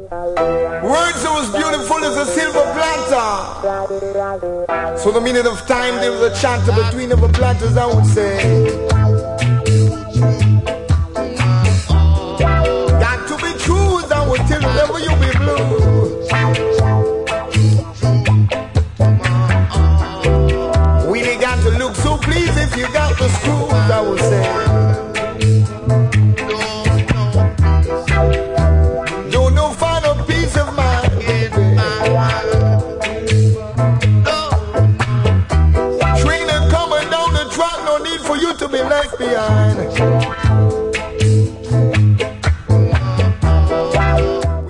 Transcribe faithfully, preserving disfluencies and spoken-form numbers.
Words are as beautiful as a silver platter. So the minute of time there was a chant between the platters, I would say. Got to be true, I would tell you never you be blue. We ain't got to look so pleased if you got the screw.